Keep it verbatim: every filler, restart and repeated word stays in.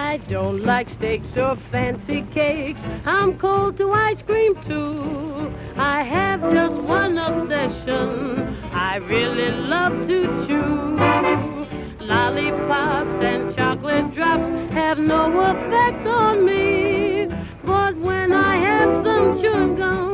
I don't like steaks or fancy cakes. I'm cold to ice cream, too. I have just one obsession. I really love to chew. Lollipops and chocolate drops have no effect on me. But when I have some chewing gum,